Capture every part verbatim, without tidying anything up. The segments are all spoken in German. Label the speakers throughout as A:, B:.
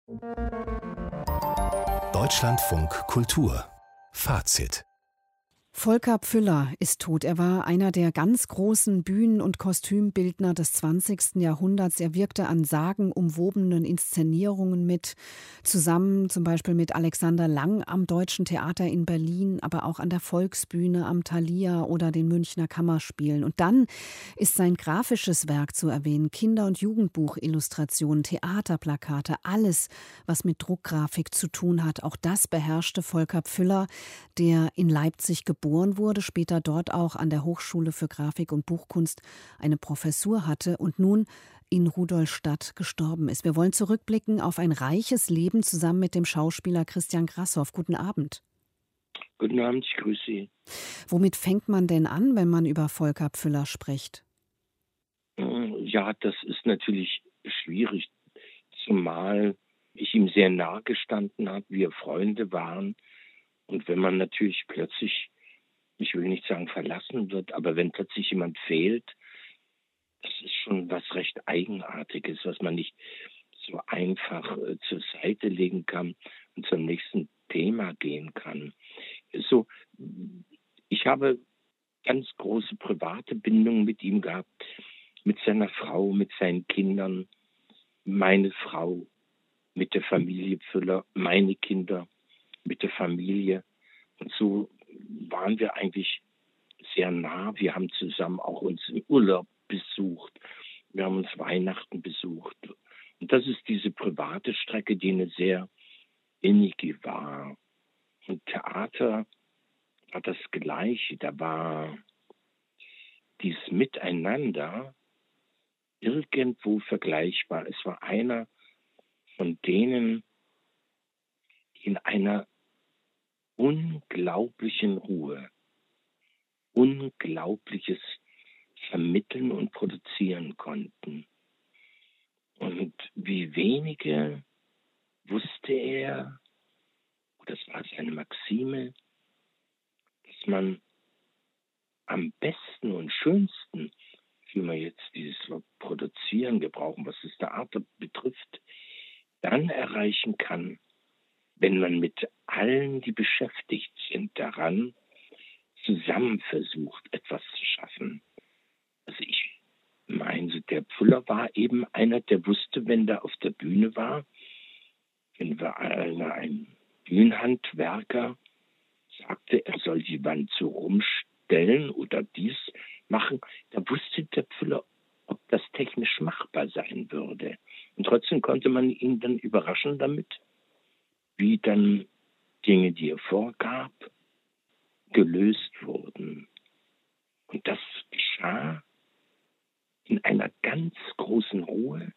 A: Deutschlandfunk Kultur Fazit.
B: Volker Pfüller ist tot. Er war einer der ganz großen Bühnen- und Kostümbildner des zwanzigsten Jahrhunderts. Er wirkte an sagenumwobenen Inszenierungen mit, zusammen zum Beispiel mit Alexander Lang am Deutschen Theater in Berlin, aber auch an der Volksbühne, am Thalia oder den Münchner Kammerspielen. Und dann ist sein grafisches Werk zu erwähnen: Kinder- und Jugendbuchillustrationen, Theaterplakate, alles, was mit Druckgrafik zu tun hat. Auch das beherrschte Volker Pfüller, der in Leipzig geboren wurde, später dort auch an der Hochschule für Grafik und Buchkunst eine Professur hatte und nun in Rudolstadt gestorben ist. Wir wollen zurückblicken auf ein reiches Leben zusammen mit dem Schauspieler Christian Grassoff. Guten Abend.
C: Guten Abend, ich grüße Sie.
B: Womit fängt man denn an, wenn man über Volker Pfüller spricht?
C: Ja, das ist natürlich schwierig, zumal ich ihm sehr nahe gestanden habe, wir Freunde waren. Und wenn man natürlich plötzlich, ich will nicht sagen verlassen wird, aber wenn plötzlich jemand fehlt, das ist schon was recht Eigenartiges, was man nicht so einfach äh, zur Seite legen kann und zum nächsten Thema gehen kann. So, ich habe ganz große private Bindungen mit ihm gehabt, mit seiner Frau, mit seinen Kindern, meine Frau mit der Familie Pfüller, meine Kinder mit der Familie. Und so waren wir eigentlich sehr nah. Wir haben zusammen auch uns im Urlaub besucht. Wir haben uns Weihnachten besucht. Und das ist diese private Strecke, die eine sehr innige war. Und Theater war das Gleiche. Da war dieses Miteinander irgendwo vergleichbar. Es war einer von denen, die in einer unglaublichen Ruhe, Unglaubliches vermitteln und produzieren konnten. Und wie wenige wusste er, das war seine Maxime, dass man am besten und schönsten, wie wir jetzt dieses Wort produzieren gebrauchen, was das Theater betrifft, dann erreichen kann, wenn man mit allen, die beschäftigt sind, daran zusammen versucht, etwas zu schaffen. Also ich meine, der Pfüller war eben einer, der wusste, wenn der auf der Bühne war, wenn wir einer, ein Bühnenhandwerker sagte, er soll die Wand so rumstellen oder dies machen, da wusste der Pfüller, ob das technisch machbar sein würde. Und trotzdem konnte man ihn dann überraschen damit, wie dann Dinge, die er vorgab, gelöst wurden. Und das geschah in einer ganz großen Ruhe,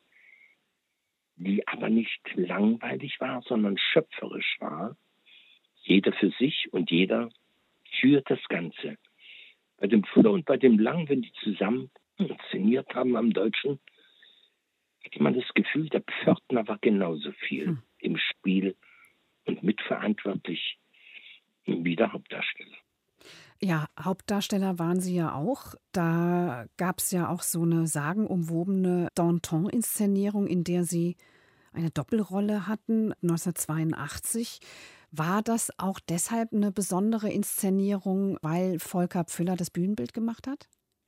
C: die aber nicht langweilig war, sondern schöpferisch war. Jeder für sich und jeder für das Ganze. Bei dem Pfüller und bei dem Lang, wenn die zusammen inszeniert haben am Deutschen, hatte man das Gefühl, der Pförtner war genauso viel hm. im Spiel und mitverantwortlich wie der Hauptdarsteller.
B: Ja, Hauptdarsteller waren Sie ja auch. Da gab es ja auch so eine sagenumwobene Danton-Inszenierung, in der Sie eine Doppelrolle hatten, neunzehnhundertzweiundachtzig. War das auch deshalb eine besondere Inszenierung, weil Volker Pfüller das Bühnenbild gemacht hat?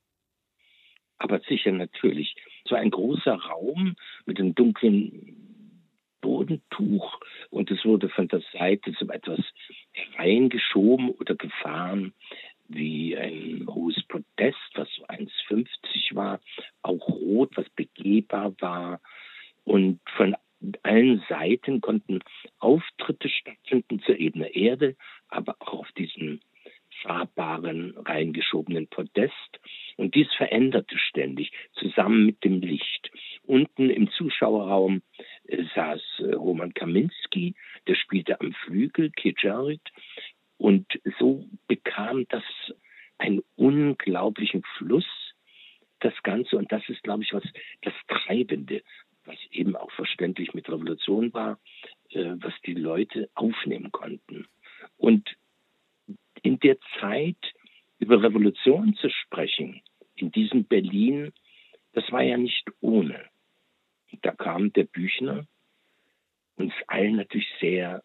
C: Aber sicher, natürlich. So ein großer Raum mit einem dunklen Bodentuch und es wurde von der Seite so etwas hereingeschoben oder gefahren wie ein hohes Podest, was so eins fünfzig war, auch rot, was begehbar war. Und von allen Seiten konnten Auftritte stattfinden zur Ebene Erde, aber auch auf diesem fahrbaren, reingeschobenen Podest. Und dies veränderte ständig, zusammen mit dem Licht. Unten im Zuschauerraum äh, saß äh, Roman Kaminski, der spielte am Flügel, Kiejarit. Und so bekam das einen unglaublichen Fluss, das Ganze. Und das ist, glaube ich, was das Treibende, was eben auch verständlich mit Revolution war, äh, was die Leute aufnehmen konnten. Und in der Zeit über Revolution zu sprechen, in diesem Berlin, das war ja nicht ohne. Da kam der Büchner und allen natürlich sehr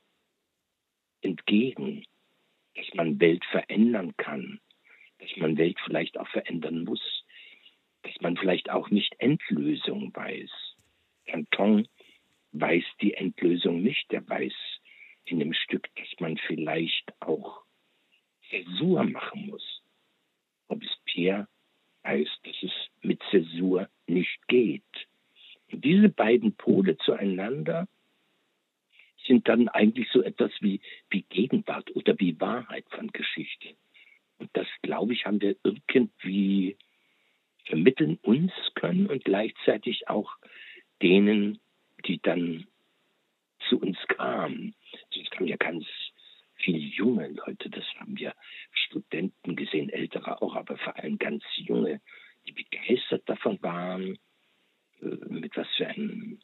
C: entgegen, dass man Welt verändern kann, dass man Welt vielleicht auch verändern muss, dass man vielleicht auch nicht Endlösung weiß. Danton weiß die Endlösung nicht, der weiß in dem Stück, dass man vielleicht auch Zäsur machen muss. Robespierre weiß, dass es mit Zäsur nicht geht. Und diese beiden Pole zueinander sind dann eigentlich so etwas wie, wie Gegenwart oder wie Wahrheit von Geschichte. Und das, glaube ich, haben wir irgendwie vermitteln uns können und gleichzeitig auch denen, die dann zu uns kamen. Es kamen ja ganz viele junge Leute, das haben wir Studenten gesehen, ältere auch, aber vor allem ganz junge, die begeistert davon waren, mit was für einem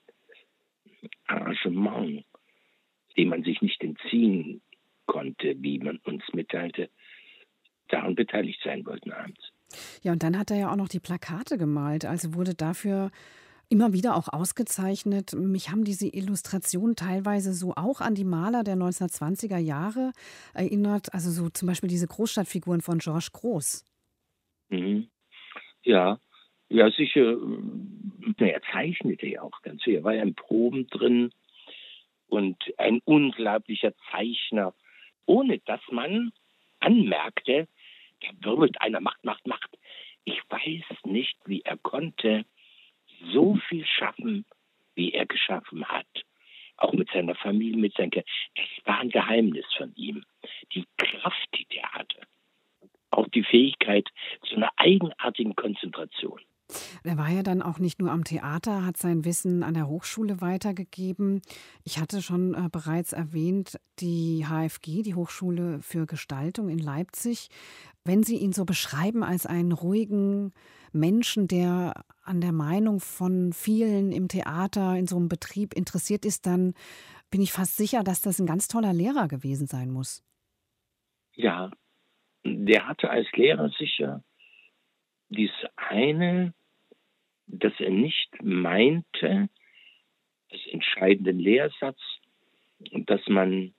C: Arrangement, dem man sich nicht entziehen konnte, wie man uns mitteilte, daran beteiligt sein wollten abends.
B: Ja, und dann hat er ja auch noch die Plakate gemalt, also wurde dafür immer wieder auch ausgezeichnet. Mich haben diese Illustrationen teilweise so auch an die Maler der neunzehnhundertzwanziger Jahre erinnert, also so zum Beispiel diese Großstadtfiguren von Georges Grosz.
C: Mhm. Ja, ja sicher. Er zeichnete ja auch ganz viel. Er war ja in Proben drin und ein unglaublicher Zeichner, ohne dass man anmerkte, da wirbelt einer, macht, macht, macht. Ich weiß nicht, wie er konnte so viel schaffen, wie er geschaffen hat. Auch mit seiner Familie, mit seinen Kindern. Das war ein Geheimnis von ihm. Die Kraft, die der hatte. Auch die Fähigkeit zu einer eigenartigen Konzentration.
B: Er war ja dann auch nicht nur am Theater, hat sein Wissen an der Hochschule weitergegeben. Ich hatte schon äh, bereits erwähnt, die H F G, die Hochschule für Gestaltung in Leipzig. Wenn Sie ihn so beschreiben als einen ruhigen Menschen, der an der Meinung von vielen im Theater, in so einem Betrieb interessiert ist, dann bin ich fast sicher, dass das ein ganz toller Lehrer gewesen sein muss.
C: Ja, der hatte als Lehrer sicher dies eine, dass er nicht meinte, das entscheidende Lehrsatz, dass man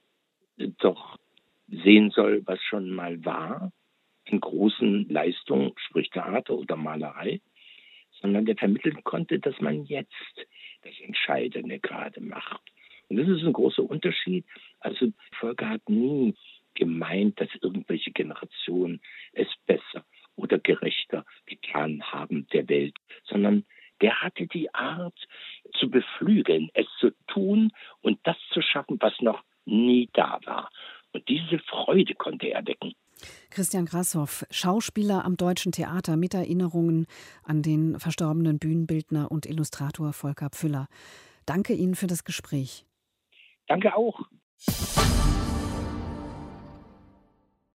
C: doch sehen soll, was schon mal war, in großen Leistungen, sprich Theater oder Malerei, sondern der vermitteln konnte, dass man jetzt das Entscheidende gerade macht. Und das ist ein großer Unterschied. Also Volker hat nie gemeint, dass irgendwelche Generationen es besser oder gerechter getan haben der Welt, sondern der hatte die Art zu beflügeln, es zu tun und das zu schaffen, was noch nie da war. Und diese Freude konnte er wecken.
B: Christian Grasshoff, Schauspieler am Deutschen Theater mit Erinnerungen an den verstorbenen Bühnenbildner und Illustrator Volker Pfüller. Danke Ihnen für das Gespräch.
C: Danke auch.